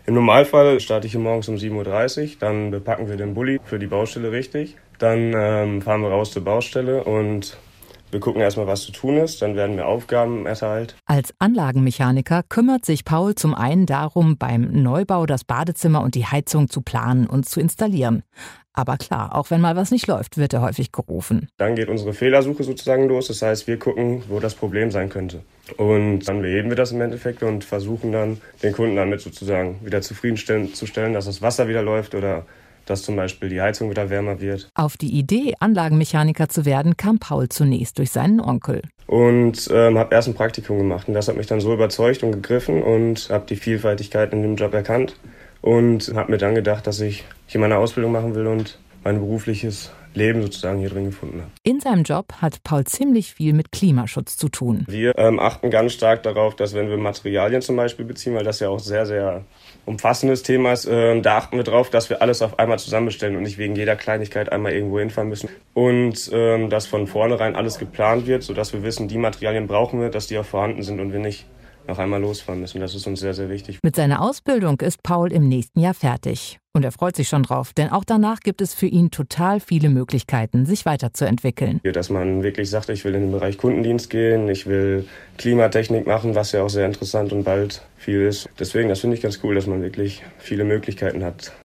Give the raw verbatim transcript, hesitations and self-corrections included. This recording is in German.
Im Normalfall starte ich hier morgens um sieben Uhr dreißig, dann bepacken wir den Bulli für die Baustelle richtig. Dann ähm, fahren wir raus zur Baustelle und wir gucken erstmal, was zu tun ist. Dann werden mir Aufgaben erteilt. Als Anlagenmechaniker kümmert sich Paul zum einen darum, beim Neubau das Badezimmer und die Heizung zu planen und zu installieren. Aber klar, auch wenn mal was nicht läuft, wird er häufig gerufen. Dann geht unsere Fehlersuche sozusagen los. Das heißt, wir gucken, wo das Problem sein könnte. Und dann beheben wir das im Endeffekt und versuchen dann, den Kunden damit sozusagen wieder zufriedenzustellen, dass das Wasser wieder läuft oder dass zum Beispiel die Heizung wieder wärmer wird. Auf die Idee, Anlagenmechaniker zu werden, kam Paul zunächst durch seinen Onkel. Und ähm, habe erst ein Praktikum gemacht. Und das hat mich dann so überzeugt und gegriffen und habe die Vielfältigkeit in dem Job erkannt. Und habe mir dann gedacht, dass ich hier meine Ausbildung machen will und mein berufliches Leben sozusagen hier drin gefunden habe. In seinem Job hat Paul ziemlich viel mit Klimaschutz zu tun. Wir ähm, achten ganz stark darauf, dass wenn wir Materialien zum Beispiel beziehen, weil das ja auch sehr, sehr umfassendes Thema ist, äh, da achten wir darauf, dass wir alles auf einmal zusammenstellen und nicht wegen jeder Kleinigkeit einmal irgendwo hinfahren müssen. Und ähm, dass von vornherein alles geplant wird, sodass wir wissen, die Materialien brauchen wir, dass die auch vorhanden sind und wir nicht noch einmal losfahren müssen. Das ist uns sehr, sehr wichtig. Mit seiner Ausbildung ist Paul im nächsten Jahr fertig. Und er freut sich schon drauf, denn auch danach gibt es für ihn total viele Möglichkeiten, sich weiterzuentwickeln. Dass man wirklich sagt, ich will in den Bereich Kundendienst gehen, ich will Klimatechnik machen, was ja auch sehr interessant und bald viel ist. Deswegen, das finde ich ganz cool, dass man wirklich viele Möglichkeiten hat.